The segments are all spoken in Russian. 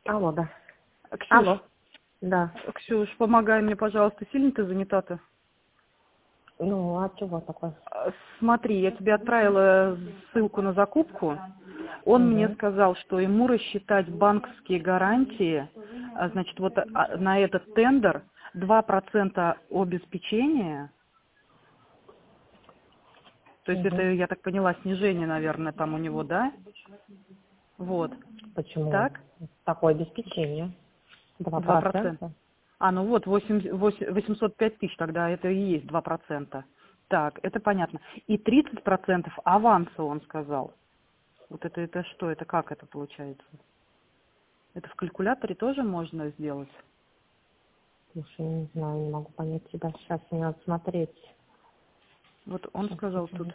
Алло, да. Ксюш, Алло. Да. Ксюш, помогай мне, пожалуйста, сильно ты занята-то? Ну, а чего такое? Смотри, я тебе отправила ссылку на закупку. Он мне Угу. сказал, что ему рассчитать банковские гарантии, значит, вот на этот тендер 2% обеспечения, то есть это, Угу. я так поняла, снижение, наверное, там у него, да? Вот. Почему? Так? Такое обеспечение. 2%. 2%. Ну вот, 805 тысяч тогда это и есть 2%. Так, это понятно. И 30% аванса, он сказал. Вот это что? Это как это получается? Это в калькуляторе тоже можно сделать? Слушай, не знаю, не могу понять тебя. Сейчас мне надо смотреть. Вот он Сейчас, сказал тут, секунду.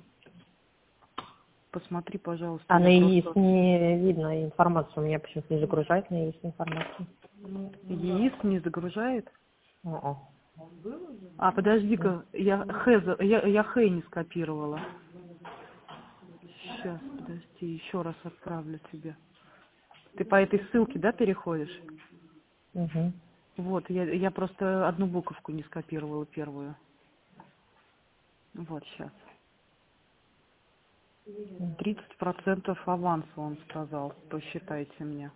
посмотри, пожалуйста, А на я ЕИС просто... не видно информацию. У меня почему-то не загружает на ЕИС информацию. ЕИС не загружает? А-а. Подожди-ка, я Х не скопировала. Сейчас, подожди, еще раз отправлю тебе. Ты по этой ссылке, да, переходишь? Угу. Вот, я просто одну буковку не скопировала, первую. Вот, сейчас. 30% аванса, он сказал, посчитайте мне.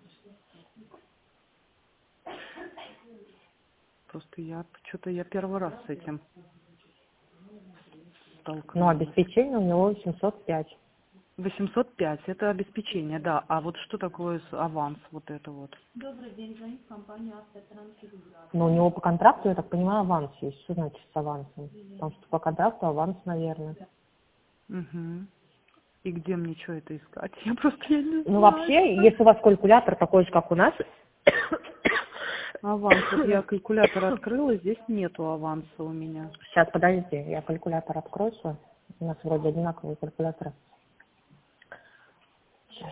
Просто я первый раз с этим Ну, столкнулась. обеспечение у него 705. 805, это обеспечение, да. А вот что такое аванс, вот это вот? Но у него по контракту, я так понимаю, аванс есть. Что значит с авансом? Потому что по контракту аванс, наверное. Угу. И где мне что это искать? Я не Ну, знаю. вообще, если у вас калькулятор такой же, как у нас, Аванс. Вот я калькулятор открыла, здесь нету аванса у меня. сейчас, подождите, я калькулятор открою свой. У нас вроде одинаковые калькуляторы. Сейчас.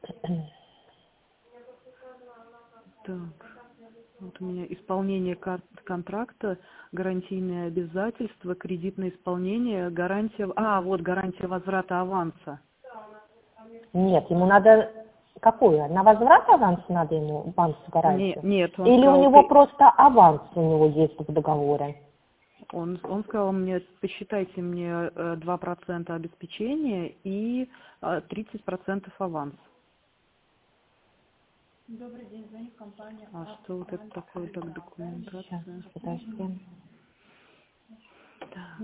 Так. Вот у меня исполнение контракта, гарантийные обязательства, кредитное исполнение, гарантия... вот гарантия возврата аванса. Нет, ему надо... Какую? На возврат аванса надо ему банк гарантию? Нет, он Или у сказал, него просто аванс у него есть в договоре? он сказал мне, посчитайте мне 2% обеспечения и 30% аванс. Что вот это такое, так, Сейчас, документация? подожди. Так.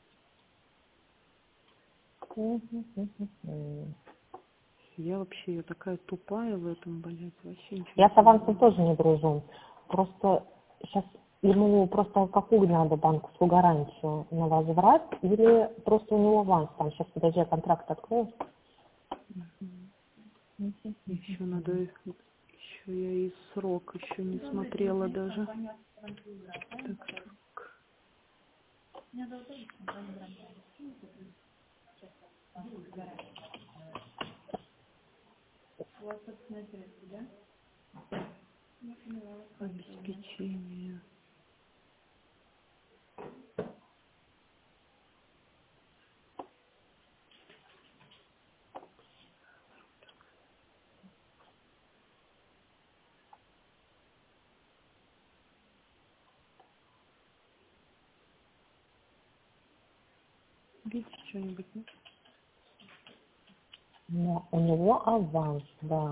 Я такая тупая в этом, блядь, вообще ничего Я не с авансом понимаю. тоже не дружу. Просто сейчас ему просто какую надо банковскую гарантию на возврат или просто у него аванс там. Сейчас, подожди, я контракт открою. Еще надо, еще я и срок еще не смотрела даже. Так. Обеспечение. Видите что-нибудь, нет? Но у него аванс, да.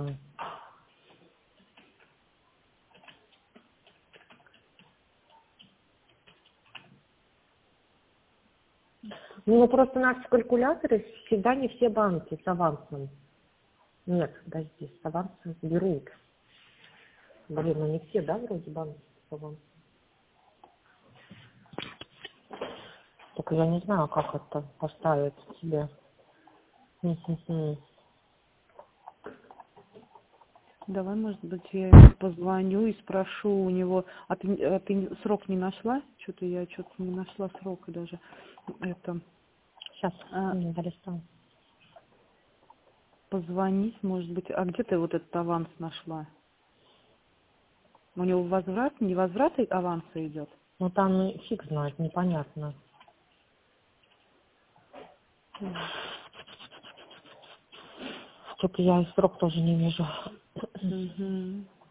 Ну, просто наши калькуляторы всегда не все банки с авансом. Нет, подожди, с авансом берут. Блин, ну не все, да, вроде банки с авансом? Только я не знаю, как это поставить тебе. Мгм. Давай, может быть, я ему позвоню и спрошу у него. Ты срок не нашла? Я что-то не нашла срока даже. Это Сейчас, долистаю. позвонить, может быть. А где ты вот этот аванс нашла? У него возврат, не возврат аванса идет? Ну там фиг знает, непонятно. Что-то я и срок тоже не вижу. Угу.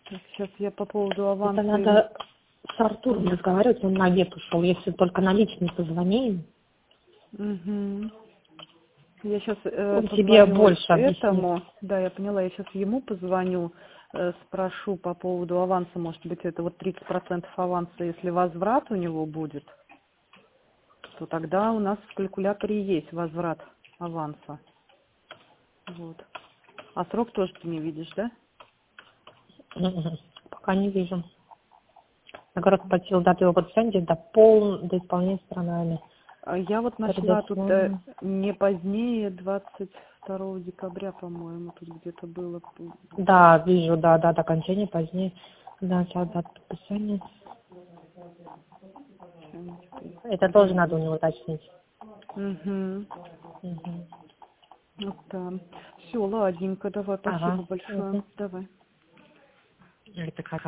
Так, сейчас я по поводу Это аванса. надо с Артуром разговаривать, он на обед ушел. Если только наличные позвоним, Угу. Я сейчас он тебе позвоню больше объяснит. этому. Да, я поняла. Я сейчас ему позвоню, спрошу по поводу аванса. Может быть, это вот 30% аванса, если возврат у него будет, то тогда у нас в калькуляторе есть возврат аванса. Вот. А срок тоже ты не видишь, да? Мгм. Пока не вижу. Нагород платил дату его подписания до исполнения сторонами. Я вот нашла тут не позднее 22 декабря, по-моему, тут где-то было. Да, вижу, да, дата окончания позднее. Да, сейчас дата подписания. Это тоже надо у него уточнить. Угу. Мгм. Вот, да. Все, ладненько, давай, спасибо Ага. большое. Мгм. Давай. Это как